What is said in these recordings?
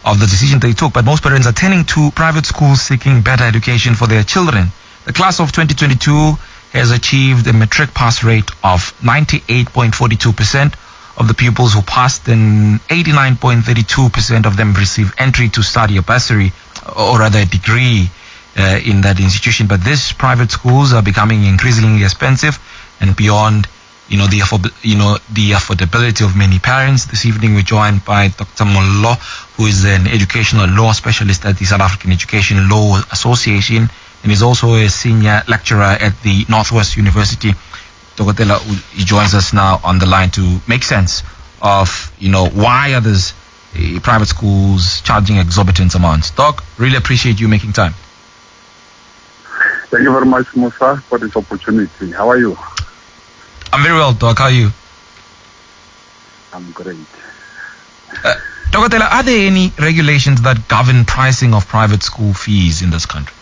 of the decision they took, but most parents are turning to private schools seeking better education for their children. The class of 2022 has achieved a matric pass rate of 98.42% of the pupils who passed, and 89.32% of them receive entry to study a bursary, or rather a degree in that institution. But these private schools are becoming increasingly expensive and beyond the affordability of many parents. This evening we're joined by Dr. Mollo, who is an educational law specialist at the South African Education Law Association, and is also a senior lecturer at the Northwest University. Dokotela, he joins us now on the line to make sense of, why are these private schools charging exorbitant amounts. Doc, really appreciate you making time. Thank you very much, Musa, for this opportunity. How are you? I'm very well, Doc. How are you? I'm great. Dokotela, are there any regulations that govern pricing of private school fees in this country?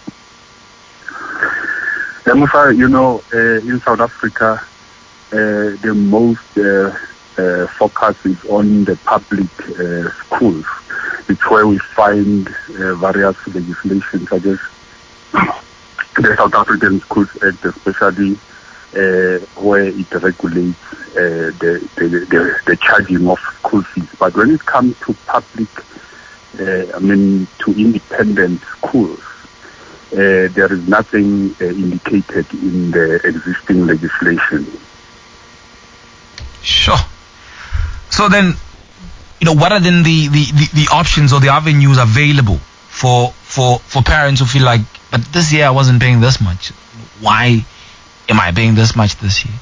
Musa, in South Africa, the most focus is on the public schools. It's where we find various legislation, such as the South African Schools Act, especially where it regulates the charging of school fees. But when it comes to public, to independent schools, there is nothing indicated in the existing legislation. Sure. So then, what are then the options or the avenues available for parents who feel like, but this year I wasn't paying this much. Why am I paying this much this year?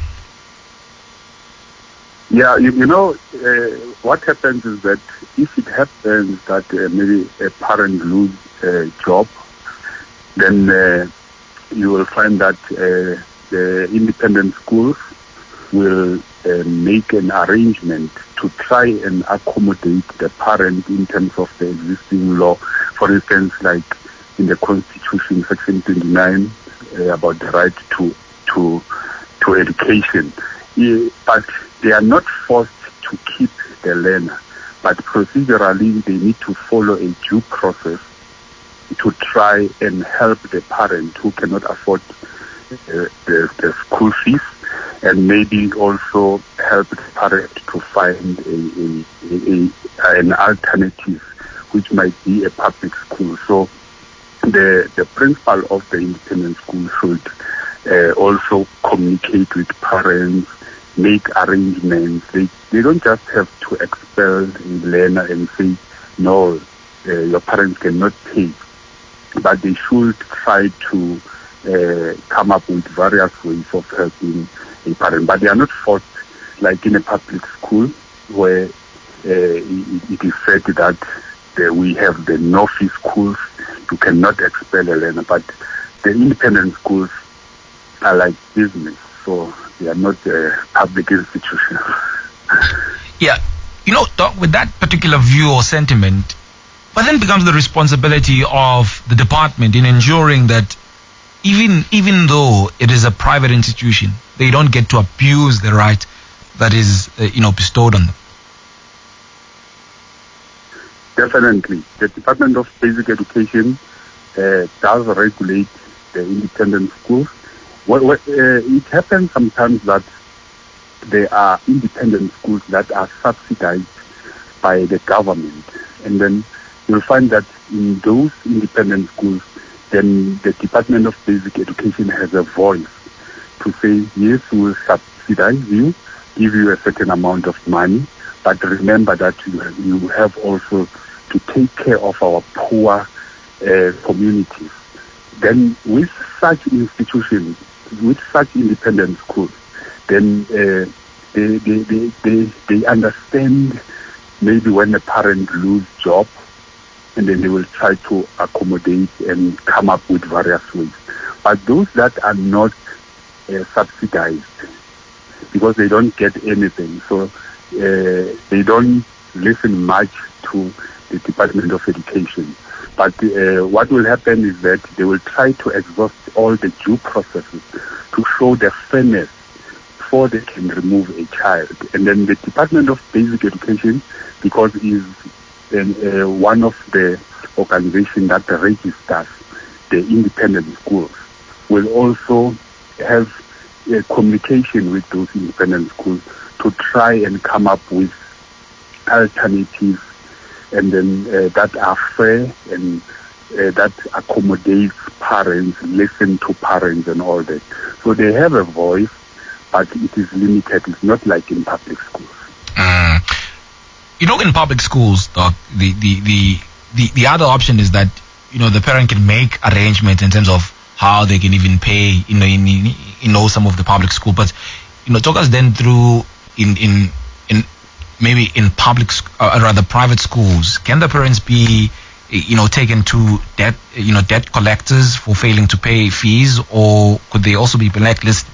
Yeah, what happens is that if it happens that maybe a parent loses a job, then you will find that the independent schools will make an arrangement to try and accommodate the parent in terms of the existing law. For instance, like in the Constitution, Section 29, about the right to education. But they are not forced to keep the learner, but procedurally they need to follow a due process to try and help the parent who cannot afford the school fees, and maybe also help the parent to find an alternative, which might be a public school. So the principal of the independent school should also communicate with parents, make arrangements. They don't just have to expel the learner and say, no, your parents cannot pay, but they should try to come up with various ways of helping a parent. But they are not forced, like in a public school, where it is said that we have the no-fee schools. You cannot expel a learner, but the independent schools are like business, so they are not public institutions. Yeah, Doc, with that particular view or sentiment, but then becomes the responsibility of the department in ensuring that even though it is a private institution, they don't get to abuse the right that is bestowed on them. Definitely. The Department of Basic Education does regulate the independent schools. It happens sometimes that there are independent schools that are subsidized by the government, and then you'll find that in those independent schools, then the Department of Basic Education has a voice to say, yes, we will subsidize you, give you a certain amount of money, but remember that you have also to take care of our poor communities. Then with such institutions, with such independent schools, then they understand maybe when a parent loses job, and then they will try to accommodate and come up with various ways. But those that are not subsidized, because they don't get anything, so they don't listen much to the Department of Education. But what will happen is that they will try to exhaust all the due processes to show the fairness before they can remove a child. And then the Department of Basic Education, because it is one of the organizations that registers the independent schools will also have a communication with those independent schools to try and come up with alternatives, and then that are fair and that accommodates parents, listen to parents and all that. So they have a voice, but it is limited. It's not like in public schools. In public schools, Doc, the other option is that the parent can make arrangements in terms of how they can even pay in some of the public school. But talk us then through in maybe in rather private schools, can the parents be taken to debt collectors for failing to pay fees, or could they also be blacklisted?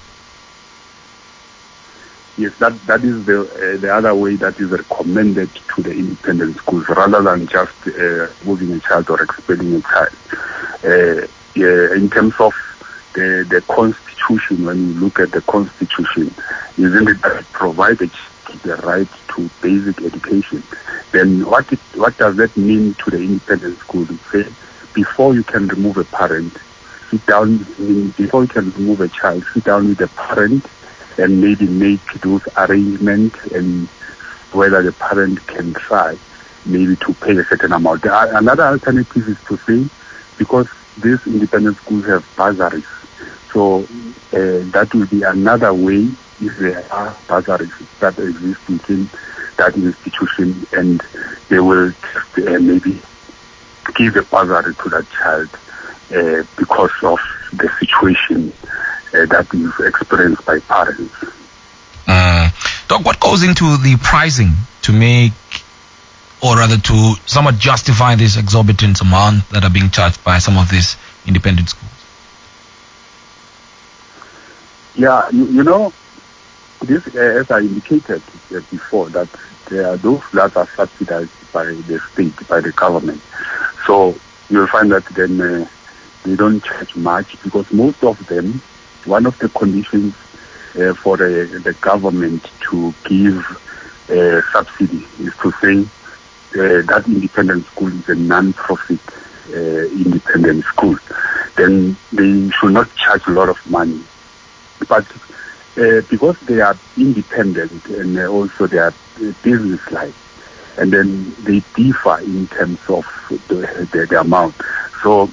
Yes, that is the other way that is recommended to the independent schools, rather than just moving a child or expelling a child. In terms of the Constitution, when you look at the Constitution, isn't it that it provides the right to basic education? Then what does that mean to the independent school? It says before you can remove a parent, sit down. Before you can remove a child, sit down with the parent and maybe make those arrangements, and whether the parent can try maybe to pay a certain amount. Another alternative is to say, because these independent schools have bursaries, so that will be another way if there are bursaries that exist within that institution, and they will just maybe give a bursary to that child because of the situation that is experienced by parents. Doc, what goes into the pricing to make, or rather to somewhat justify this exorbitant amount that are being charged by some of these independent schools? Yeah, this, as I indicated before, that there are those that are subsidized by the state, by the government. So you'll find that then they don't charge much, because most of them, one of the conditions for the government to give subsidy is to say that independent school is a non-profit independent school. Then they should not charge a lot of money. But because they are independent and also they are business-like, and then they differ in terms of the amount. So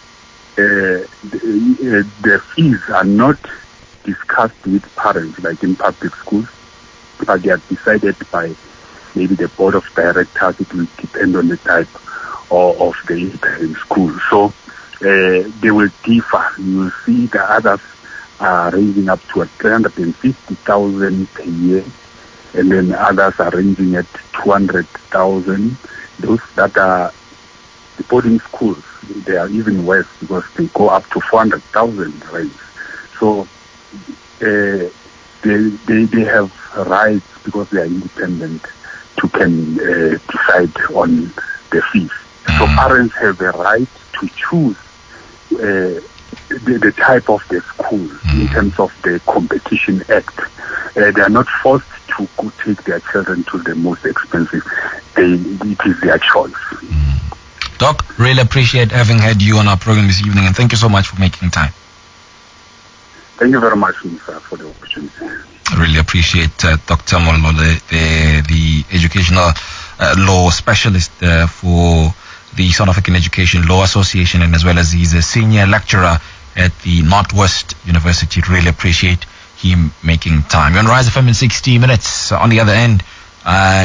the fees are not discussed with parents like in public schools, but they are decided by maybe the board of directors. It will depend on the type of the independent school. So they will differ. You will see the others are ranging up to 350,000 per year, and then others are ranging at 200,000. Those that are the boarding schools, they are even worse because they go up to 400,000 range. So they have rights, because they are independent, to can decide on the fees. So parents have the right to choose the type of the school in terms of the Competition Act. They are not forced to go take their children to the most expensive. It is their choice. Doc, really appreciate having had you on our program this evening, and thank you so much for making time. Thank you very much, Musa, for the opportunity. I really appreciate Dr. Molole, the educational law specialist for the South African Education Law Association, and as well as he's a senior lecturer at the Northwest University. Really appreciate him making time. You're on Rise FM in 60 minutes. On the other end,